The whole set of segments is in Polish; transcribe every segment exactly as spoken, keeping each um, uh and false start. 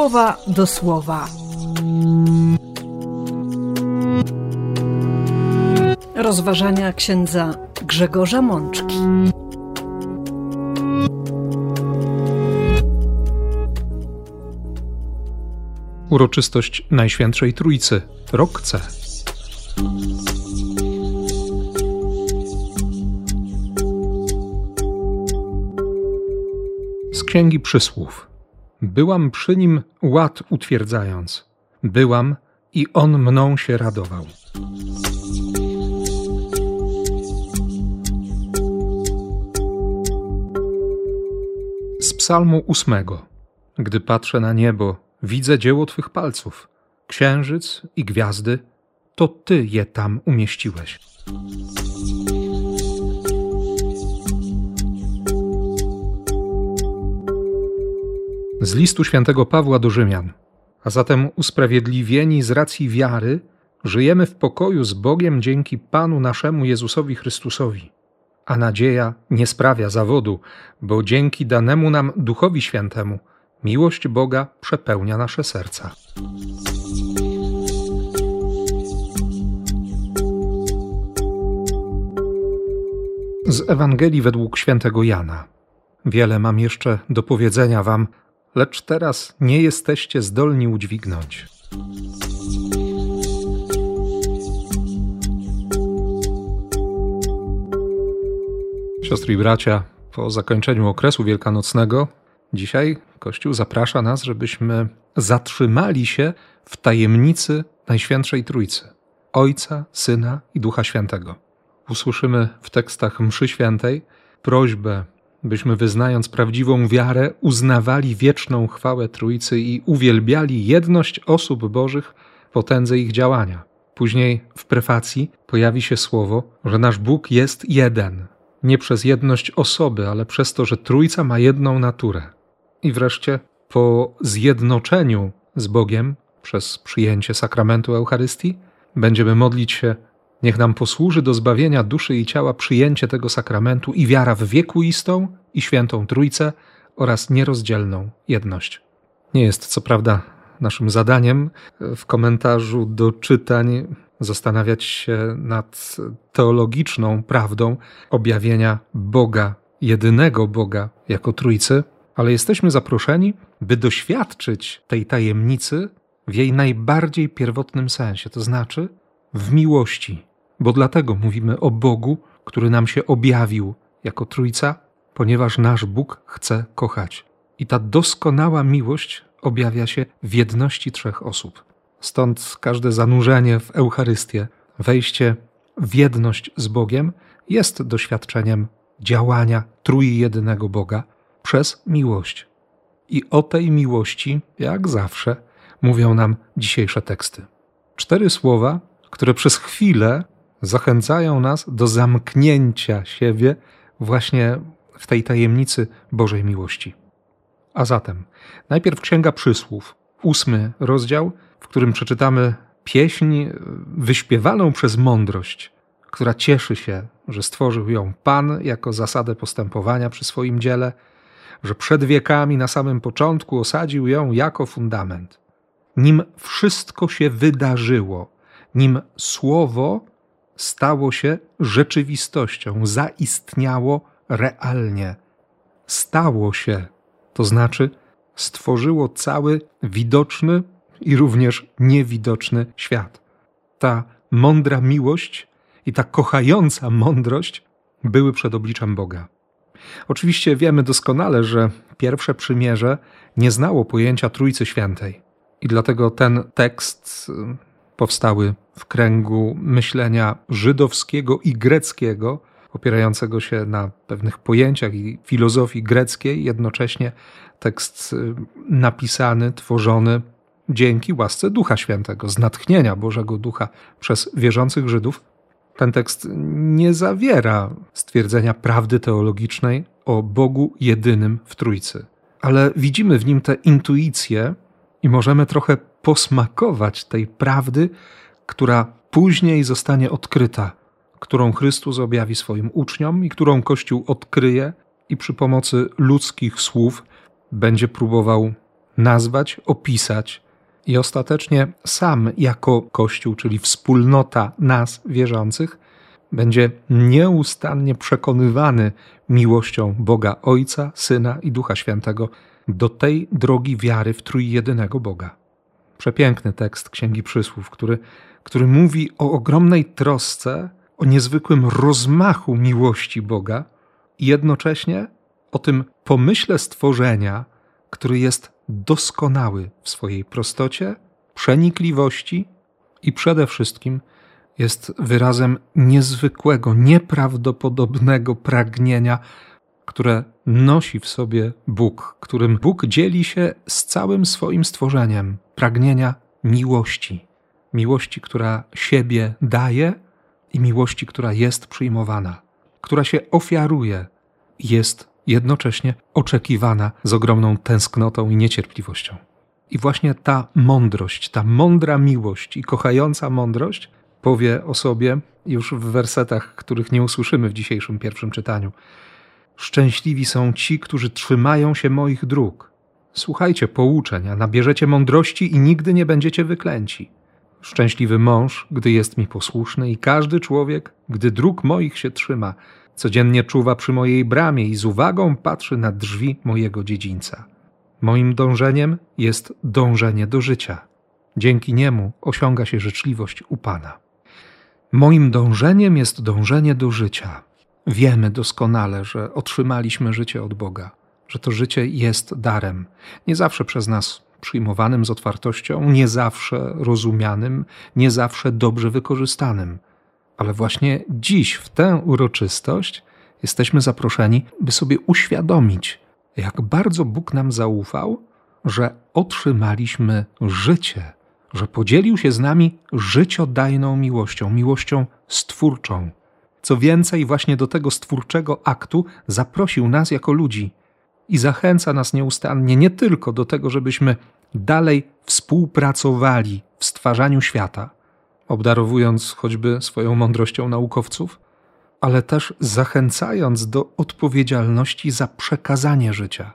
słowa do słowa. Rozważania księdza Grzegorza Mączki. Uroczystość Najświętszej Trójcy, rok C. Z Księgi Przysłów. Byłam przy nim ład utwierdzając. Byłam i on mną się radował. Z Psalmu ósmego. Gdy patrzę na niebo, widzę dzieło Twych palców. Księżyc i gwiazdy, to Ty je tam umieściłeś. Z listu świętego Pawła do Rzymian. A zatem usprawiedliwieni z racji wiary, żyjemy w pokoju z Bogiem dzięki Panu naszemu Jezusowi Chrystusowi. A nadzieja nie sprawia zawodu, bo dzięki danemu nam Duchowi Świętemu miłość Boga przepełnia nasze serca. Z Ewangelii według świętego Jana. Wiele mam jeszcze do powiedzenia wam, lecz teraz nie jesteście zdolni udźwignąć. Siostry i bracia, po zakończeniu okresu wielkanocnego, dzisiaj Kościół zaprasza nas, żebyśmy zatrzymali się w tajemnicy Najświętszej Trójcy, Ojca, Syna i Ducha Świętego. Usłyszymy w tekstach mszy świętej prośbę, byśmy wyznając prawdziwą wiarę uznawali wieczną chwałę Trójcy i uwielbiali jedność osób Bożych, potędze ich działania. Później w prefacji pojawi się słowo, że nasz Bóg jest jeden. Nie przez jedność osoby, ale przez to, że Trójca ma jedną naturę. I wreszcie po zjednoczeniu z Bogiem przez przyjęcie sakramentu Eucharystii będziemy modlić się: niech nam posłuży do zbawienia duszy i ciała przyjęcie tego sakramentu i wiara w wiekuistą i świętą Trójcę oraz nierozdzielną jedność. Nie jest co prawda naszym zadaniem w komentarzu do czytań zastanawiać się nad teologiczną prawdą objawienia Boga, jedynego Boga jako Trójcy, ale jesteśmy zaproszeni, by doświadczyć tej tajemnicy w jej najbardziej pierwotnym sensie, to znaczy w miłości. Bo dlatego mówimy o Bogu, który nam się objawił jako Trójca, ponieważ nasz Bóg chce kochać. I ta doskonała miłość objawia się w jedności trzech osób. Stąd każde zanurzenie w Eucharystię, wejście w jedność z Bogiem jest doświadczeniem działania trójjedynego Boga przez miłość. I o tej miłości, jak zawsze, mówią nam dzisiejsze teksty. Cztery słowa, które przez chwilę zachęcają nas do zamknięcia siebie właśnie w tej tajemnicy Bożej miłości. A zatem najpierw Księga Przysłów, ósmy rozdział, w którym przeczytamy pieśń wyśpiewaną przez mądrość, która cieszy się, że stworzył ją Pan jako zasadę postępowania przy swoim dziele, że przed wiekami na samym początku osadził ją jako fundament. Nim wszystko się wydarzyło, nim słowo stało się rzeczywistością, zaistniało realnie. Stało się, to znaczy stworzyło cały widoczny i również niewidoczny świat. Ta mądra miłość i ta kochająca mądrość były przed obliczem Boga. Oczywiście wiemy doskonale, że pierwsze przymierze nie znało pojęcia Trójcy Świętej i dlatego ten tekst powstały w kręgu myślenia żydowskiego i greckiego, opierającego się na pewnych pojęciach i filozofii greckiej, jednocześnie tekst napisany, tworzony dzięki łasce Ducha Świętego, z natchnienia Bożego Ducha przez wierzących Żydów. Ten tekst nie zawiera stwierdzenia prawdy teologicznej o Bogu jedynym w Trójcy, ale widzimy w nim tę intuicję i możemy trochę posmakować tej prawdy, która później zostanie odkryta, którą Chrystus objawi swoim uczniom i którą Kościół odkryje i przy pomocy ludzkich słów będzie próbował nazwać, opisać i ostatecznie sam jako Kościół, czyli wspólnota nas wierzących, będzie nieustannie przekonywany miłością Boga Ojca, Syna i Ducha Świętego do tej drogi wiary w trójjedynego Boga. Przepiękny tekst Księgi Przysłów, który, który mówi o ogromnej trosce, o niezwykłym rozmachu miłości Boga i jednocześnie o tym pomyśle stworzenia, który jest doskonały w swojej prostocie, przenikliwości i przede wszystkim jest wyrazem niezwykłego, nieprawdopodobnego pragnienia, które nosi w sobie Bóg, którym Bóg dzieli się z całym swoim stworzeniem, pragnienia miłości. Miłości, która siebie daje i miłości, która jest przyjmowana, która się ofiaruje, jest jednocześnie oczekiwana z ogromną tęsknotą i niecierpliwością. I właśnie ta mądrość, ta mądra miłość i kochająca mądrość powie o sobie już w wersetach, których nie usłyszymy w dzisiejszym pierwszym czytaniu. Szczęśliwi są ci, którzy trzymają się moich dróg. Słuchajcie pouczeń, a nabierzecie mądrości i nigdy nie będziecie wyklęci. Szczęśliwy mąż, gdy jest mi posłuszny i każdy człowiek, gdy dróg moich się trzyma, codziennie czuwa przy mojej bramie i z uwagą patrzy na drzwi mojego dziedzińca. Moim dążeniem jest dążenie do życia. Dzięki niemu osiąga się życzliwość u Pana. Moim dążeniem jest dążenie do życia. Wiemy doskonale, że otrzymaliśmy życie od Boga, że to życie jest darem, nie zawsze przez nas przyjmowanym z otwartością, nie zawsze rozumianym, nie zawsze dobrze wykorzystanym. Ale właśnie dziś, w tę uroczystość, jesteśmy zaproszeni, by sobie uświadomić, jak bardzo Bóg nam zaufał, że otrzymaliśmy życie, że podzielił się z nami życiodajną miłością, miłością stwórczą. Co więcej, właśnie do tego stwórczego aktu zaprosił nas jako ludzi i zachęca nas nieustannie nie tylko do tego, żebyśmy dalej współpracowali w stwarzaniu świata, obdarowując choćby swoją mądrością naukowców, ale też zachęcając do odpowiedzialności za przekazanie życia,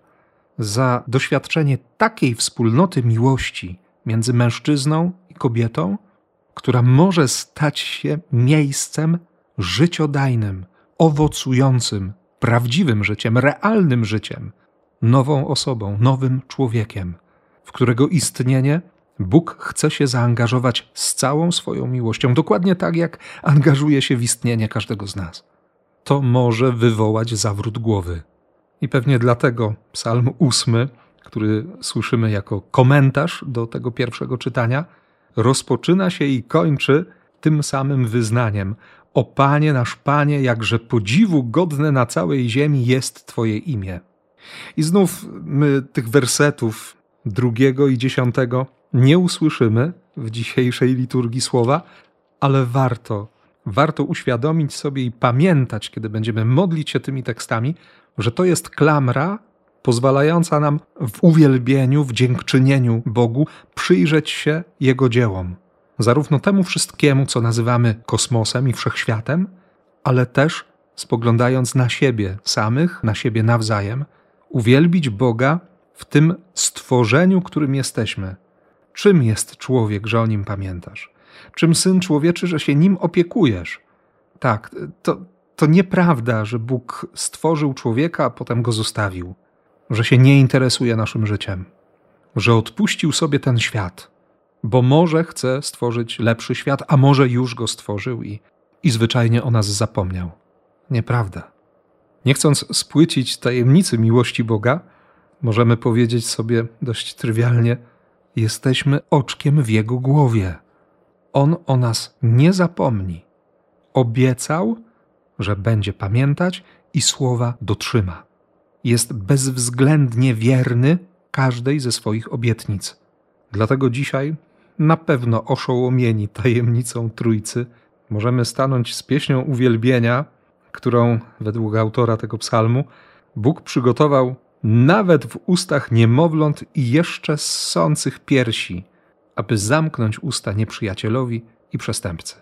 za doświadczenie takiej wspólnoty miłości między mężczyzną i kobietą, która może stać się miejscem życiodajnym, owocującym, prawdziwym życiem, realnym życiem, nową osobą, nowym człowiekiem, w którego istnienie Bóg chce się zaangażować z całą swoją miłością, dokładnie tak, jak angażuje się w istnienie każdego z nas. To może wywołać zawrót głowy. I pewnie dlatego psalm ósmy, który słyszymy jako komentarz do tego pierwszego czytania, rozpoczyna się i kończy tym samym wyznaniem: o Panie, nasz Panie, jakże podziwu godne na całej ziemi jest Twoje imię. I znów my tych wersetów drugiego i dziesiątego nie usłyszymy w dzisiejszej liturgii słowa, ale warto, warto uświadomić sobie i pamiętać, kiedy będziemy modlić się tymi tekstami, że to jest klamra pozwalająca nam w uwielbieniu, w dziękczynieniu Bogu przyjrzeć się Jego dziełom. Zarówno temu wszystkiemu, co nazywamy kosmosem i wszechświatem, ale też spoglądając na siebie samych, na siebie nawzajem, uwielbić Boga w tym stworzeniu, którym jesteśmy. Czym jest człowiek, że o nim pamiętasz? Czym Syn Człowieczy, że się nim opiekujesz? Tak, to, to nieprawda, że Bóg stworzył człowieka, a potem go zostawił. Że się nie interesuje naszym życiem. Że odpuścił sobie ten świat. Bo może chce stworzyć lepszy świat, a może już go stworzył i, i zwyczajnie o nas zapomniał. Nieprawda. Nie chcąc spłycić tajemnicy miłości Boga, możemy powiedzieć sobie dość trywialnie: jesteśmy oczkiem w Jego głowie. On o nas nie zapomni. Obiecał, że będzie pamiętać i słowa dotrzyma. Jest bezwzględnie wierny każdej ze swoich obietnic. Dlatego dzisiaj, na pewno oszołomieni tajemnicą Trójcy, możemy stanąć z pieśnią uwielbienia, którą według autora tego psalmu Bóg przygotował nawet w ustach niemowląt i jeszcze ssących piersi, aby zamknąć usta nieprzyjacielowi i przestępcy.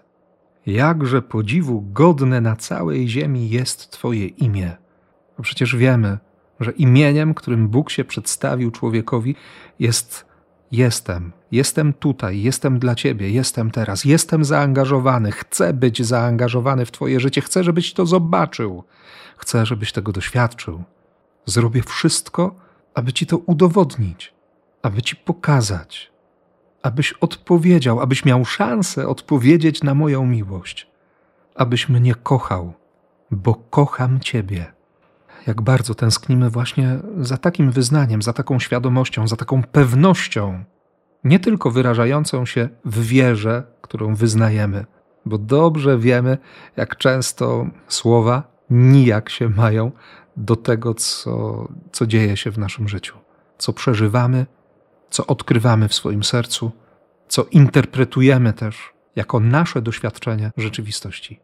Jakże podziwu godne na całej ziemi jest Twoje imię. No przecież wiemy, że imieniem, którym Bóg się przedstawił człowiekowi, jest jestem. Jestem tutaj, jestem dla Ciebie, jestem teraz, jestem zaangażowany, chcę być zaangażowany w Twoje życie, chcę, żebyś to zobaczył, chcę, żebyś tego doświadczył. Zrobię wszystko, aby Ci to udowodnić, aby Ci pokazać, abyś odpowiedział, abyś miał szansę odpowiedzieć na moją miłość, abyś mnie kochał, bo kocham Ciebie. Jak bardzo tęsknimy właśnie za takim wyznaniem, za taką świadomością, za taką pewnością, nie tylko wyrażającą się w wierze, którą wyznajemy, bo dobrze wiemy, jak często słowa nijak się mają do tego, co, co dzieje się w naszym życiu, co przeżywamy, co odkrywamy w swoim sercu, co interpretujemy też jako nasze doświadczenie rzeczywistości.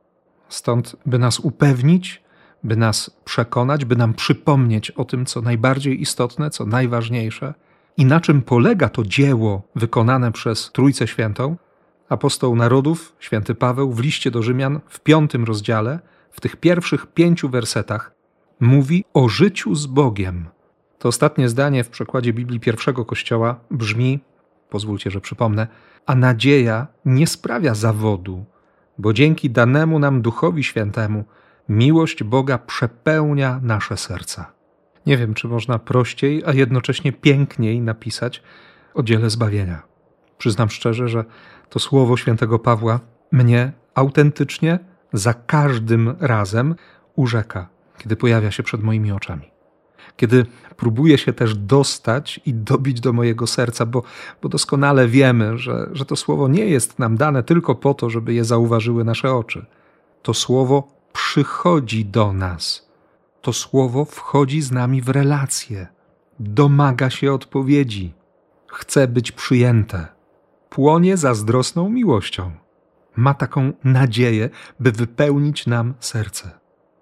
Stąd, by nas upewnić, by nas przekonać, by nam przypomnieć o tym, co najbardziej istotne, co najważniejsze i na czym polega to dzieło wykonane przez Trójcę Świętą, apostoł narodów, święty Paweł w liście do Rzymian w piątym rozdziale, w tych pierwszych pięciu wersetach mówi o życiu z Bogiem. To ostatnie zdanie w przekładzie Biblii pierwszego Kościoła brzmi, pozwólcie, że przypomnę, a nadzieja nie sprawia zawodu, bo dzięki danemu nam Duchowi Świętemu miłość Boga przepełnia nasze serca. Nie wiem, czy można prościej, a jednocześnie piękniej napisać o dziele zbawienia. Przyznam szczerze, że to słowo świętego Pawła mnie autentycznie za każdym razem urzeka, kiedy pojawia się przed moimi oczami. Kiedy próbuje się też dostać i dobić do mojego serca, bo, bo doskonale wiemy, że, że to słowo nie jest nam dane tylko po to, żeby je zauważyły nasze oczy. To słowo przychodzi do nas. To słowo wchodzi z nami w relacje. Domaga się odpowiedzi. Chce być przyjęte. Płonie zazdrosną miłością. Ma taką nadzieję, by wypełnić nam serce.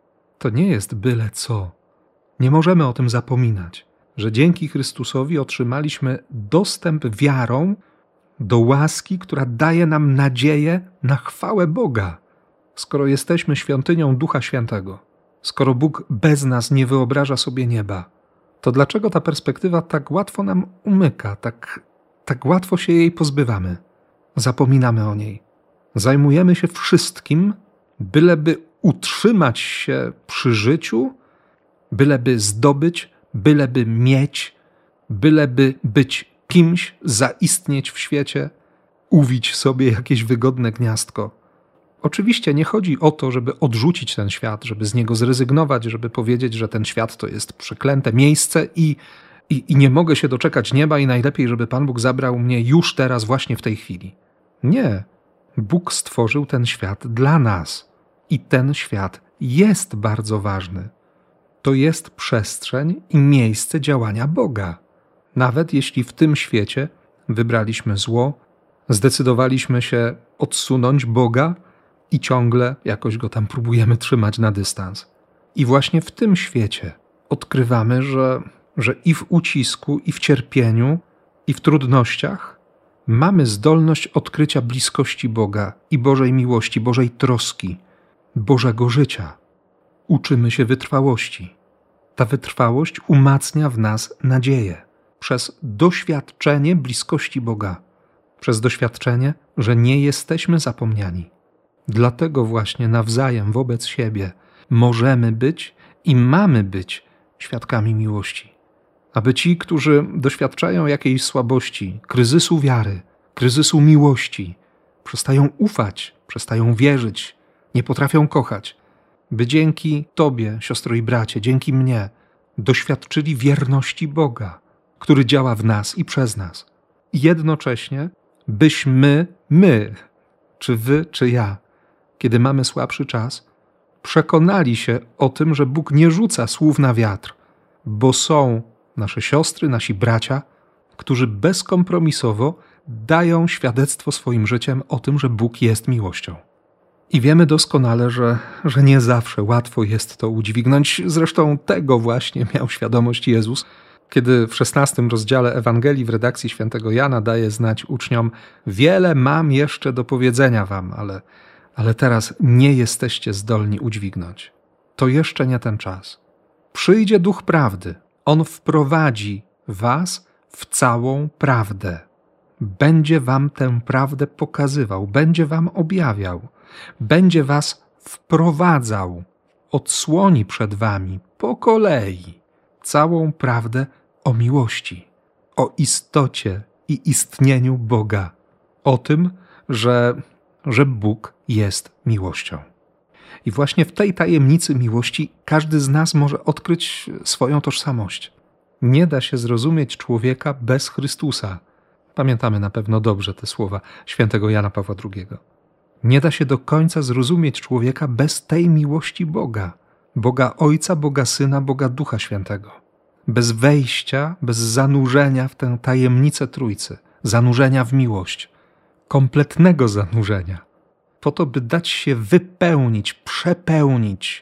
To nie jest byle co. Nie możemy o tym zapominać, że dzięki Chrystusowi otrzymaliśmy dostęp wiarą do łaski, która daje nam nadzieję na chwałę Boga. Skoro jesteśmy świątynią Ducha Świętego, skoro Bóg bez nas nie wyobraża sobie nieba, to dlaczego ta perspektywa tak łatwo nam umyka, tak, tak łatwo się jej pozbywamy? Zapominamy o niej. Zajmujemy się wszystkim, byleby utrzymać się przy życiu, byleby zdobyć, byleby mieć, byleby być kimś, zaistnieć w świecie, uwić sobie jakieś wygodne gniazdko. Oczywiście nie chodzi o to, żeby odrzucić ten świat, żeby z niego zrezygnować, żeby powiedzieć, że ten świat to jest przeklęte miejsce i, i, i nie mogę się doczekać nieba i najlepiej, żeby Pan Bóg zabrał mnie już teraz, właśnie w tej chwili. Nie. Bóg stworzył ten świat dla nas i ten świat jest bardzo ważny. To jest przestrzeń i miejsce działania Boga. Nawet jeśli w tym świecie wybraliśmy zło, zdecydowaliśmy się odsunąć Boga i ciągle jakoś go tam próbujemy trzymać na dystans. I właśnie w tym świecie odkrywamy, że, że i w ucisku, i w cierpieniu, i w trudnościach mamy zdolność odkrycia bliskości Boga i Bożej miłości, Bożej troski, Bożego życia. Uczymy się wytrwałości. Ta wytrwałość umacnia w nas nadzieję przez doświadczenie bliskości Boga, przez doświadczenie, że nie jesteśmy zapomniani. Dlatego właśnie nawzajem wobec siebie możemy być i mamy być świadkami miłości. Aby ci, którzy doświadczają jakiejś słabości, kryzysu wiary, kryzysu miłości, przestają ufać, przestają wierzyć, nie potrafią kochać, by dzięki Tobie, siostro i bracie, dzięki mnie, doświadczyli wierności Boga, który działa w nas i przez nas. I jednocześnie, byśmy, my, czy wy, czy ja, kiedy mamy słabszy czas, przekonali się o tym, że Bóg nie rzuca słów na wiatr, bo są nasze siostry, nasi bracia, którzy bezkompromisowo dają świadectwo swoim życiem o tym, że Bóg jest miłością. I wiemy doskonale, że, że nie zawsze łatwo jest to udźwignąć. Zresztą tego właśnie miał świadomość Jezus, kiedy w szesnastym rozdziale Ewangelii w redakcji świętego Jana daje znać uczniom: wiele mam jeszcze do powiedzenia wam, ale, ale teraz nie jesteście zdolni udźwignąć. To jeszcze nie ten czas. Przyjdzie Duch Prawdy. On wprowadzi was w całą prawdę. Będzie wam tę prawdę pokazywał, będzie wam objawiał, będzie was wprowadzał, odsłoni przed wami po kolei całą prawdę o miłości, o istocie i istnieniu Boga, o tym, że, że Bóg jest miłością. I właśnie w tej tajemnicy miłości każdy z nas może odkryć swoją tożsamość. Nie da się zrozumieć człowieka bez Chrystusa. Pamiętamy na pewno dobrze te słowa świętego Jana Pawła drugiego. Nie da się do końca zrozumieć człowieka bez tej miłości Boga. Boga Ojca, Boga Syna, Boga Ducha Świętego. Bez wejścia, bez zanurzenia w tę tajemnicę Trójcy. Zanurzenia w miłość. Kompletnego zanurzenia. Po to, by dać się wypełnić, przepełnić,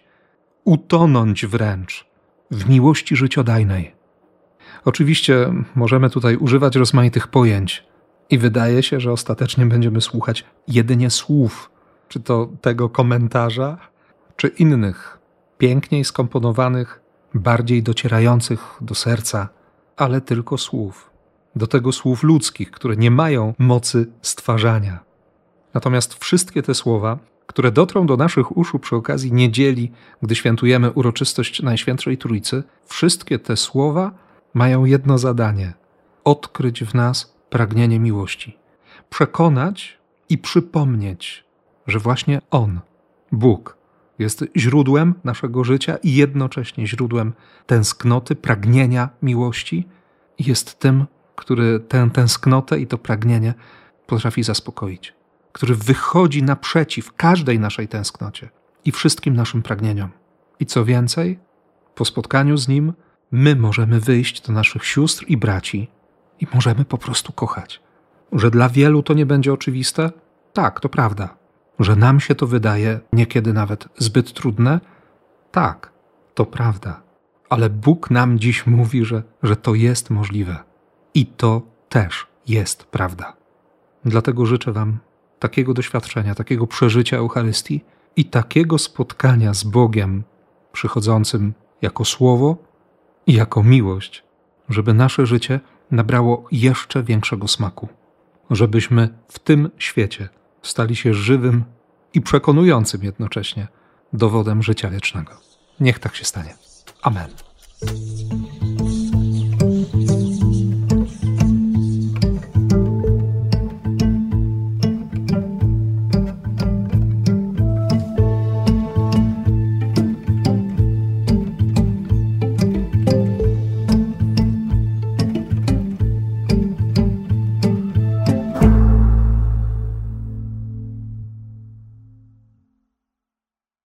utonąć wręcz w miłości życiodajnej. Oczywiście możemy tutaj używać rozmaitych pojęć i wydaje się, że ostatecznie będziemy słuchać jedynie słów, czy to tego komentarza, czy innych, piękniej skomponowanych, bardziej docierających do serca, ale tylko słów. Do tego słów ludzkich, które nie mają mocy stwarzania. Natomiast wszystkie te słowa, które dotrą do naszych uszu przy okazji niedzieli, gdy świętujemy uroczystość Najświętszej Trójcy, wszystkie te słowa mają jedno zadanie – odkryć w nas pragnienie miłości. Przekonać i przypomnieć, że właśnie On, Bóg, jest źródłem naszego życia i jednocześnie źródłem tęsknoty, pragnienia miłości i jest tym, który tę tęsknotę i to pragnienie potrafi zaspokoić, który wychodzi naprzeciw każdej naszej tęsknocie i wszystkim naszym pragnieniom. I co więcej, po spotkaniu z Nim my możemy wyjść do naszych sióstr i braci i możemy po prostu kochać. Że dla wielu to nie będzie oczywiste? Tak, to prawda. Że nam się to wydaje niekiedy nawet zbyt trudne? Tak, to prawda. Ale Bóg nam dziś mówi, że, że to jest możliwe. I to też jest prawda. Dlatego życzę wam takiego doświadczenia, takiego przeżycia Eucharystii i takiego spotkania z Bogiem przychodzącym jako Słowo i jako miłość, żeby nasze życie nabrało jeszcze większego smaku. Żebyśmy w tym świecie stali się żywym i przekonującym jednocześnie dowodem życia wiecznego. Niech tak się stanie. Amen.